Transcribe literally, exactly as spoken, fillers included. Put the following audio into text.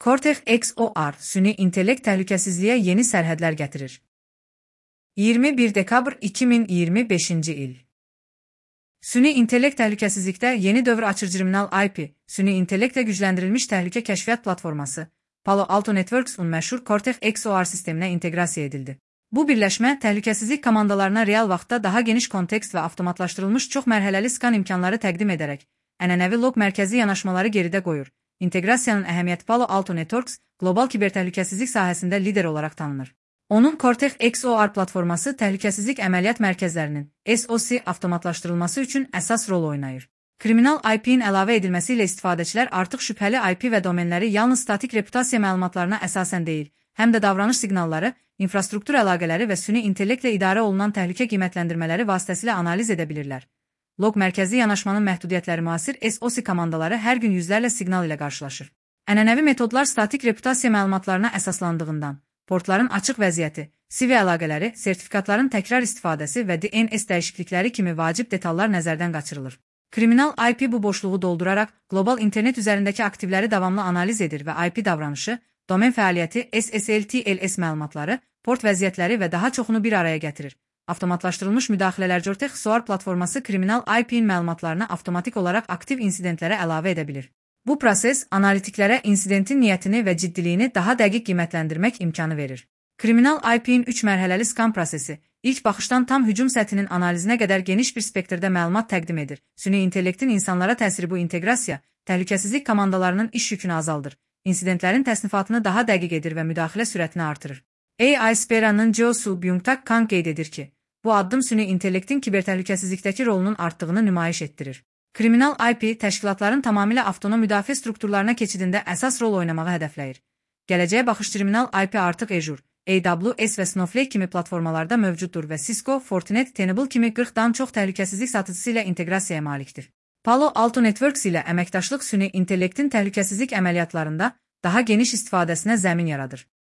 Cortex-X O R süni intellekt təhlükəsizliyə yeni sərhədlər gətirir. iyirmi bir dekabr iki min iyirmi beşinci il. Süni intellekt təhlükəsizlikdə yeni dövr açır. Criminal I P, süni intellektlə gücləndirilmiş təhlükə kəşfiyyat platforması, Palo Alto Networks-un məşhur Cortex-X O R sisteminə inteqrasiya edildi. Bu birləşmə təhlükəsizlik komandalarına real vaxtda daha geniş kontekst və avtomatlaşdırılmış çox mərhələli skan imkanları təqdim edərək, ənənəvi log mərkəzi yanaşmaları geridə qoyur. İnteqrasiyanın əhəmiyyəti Palo Alto Networks, qlobal kibertəhlükəsizlik sahəsində lider olaraq tanınır. Onun Cortex-X O R platforması təhlükəsizlik əməliyyat mərkəzlərinin S O C avtomatlaşdırılması üçün əsas rol oynayır. Kriminal I P-in əlavə edilməsi ilə istifadəçilər artıq şübhəli I P və domenləri yalnız statik reputasiya məlumatlarına əsasən deyil, həm də davranış siqnalları, infrastruktur əlaqələri və süni intellektlə idarə olunan təhlükə qiymətləndirmələri vasitəsilə analiz edə bilirlər. Log mərkəzi yanaşmanın məhdudiyyətləri müasir S O C komandaları hər gün yüzlərlə siqnal ilə qarşılaşır. Ənənəvi metodlar statik reputasiya məlumatlarına əsaslandığından, portların açıq vəziyyəti, C V əlaqələri, sertifikatların təkrar istifadəsi və D N S dəyişiklikləri kimi vacib detallar nəzərdən qaçırılır. Kriminal I P bu boşluğu dolduraraq qlobal internet üzərindəki aktivləri davamlı analiz edir və I P davranışı, domen fəaliyyəti, S S L T L S məlumatları, port vəziyyətləri və daha çoxunu bir araya gətirir. Avtomatlaşdırılmış müdaxilələr Cortex-X O R platforması kriminal I P-in məlumatlarını avtomatik olaraq aktiv insidentlərə əlavə edə bilir. Bu proses analitiklərə insidentin niyyətini və ciddiliyini daha dəqiq qiymətləndirmək imkanı verir. Kriminal I P-in üç mərhələli skan prosesi, ilk baxışdan tam hücum səthinin analizinə qədər geniş bir spektrdə məlumat təqdim edir. Süni intellektin insanlara təsiri bu inteqrasiya, təhlükəsizlik komandalarının iş yükünü azaldır, insidentlərin təsnifatını daha dəqiq edir və müdaxilə sürətini artırır. A I Spera'nın Jeosu Byung-Tak Kang qeyd edir ki, bu addım süni intellektin kibertəhlükəsizlikdəki rolunun artdığını nümayiş etdirir. Kriminal I P təşkilatların tamamilə avtonom müdafiə strukturlarına keçidində əsas rol oynamağı hədəfləyir. Gələcəyə baxış Criminal I P artıq Azure, A W S və Snowflake kimi platformalarda mövcuddur və Cisco, Fortinet, Tenable kimi qırxdan çox təhlükəsizlik satıcısı ilə inteqrasiyaya malikdir. Palo Alto Networks ilə əməkdaşlıq süni intellektin təhlükəsizlik əməliyyatlarında daha geniş istifadəsinə zəmin yaradır.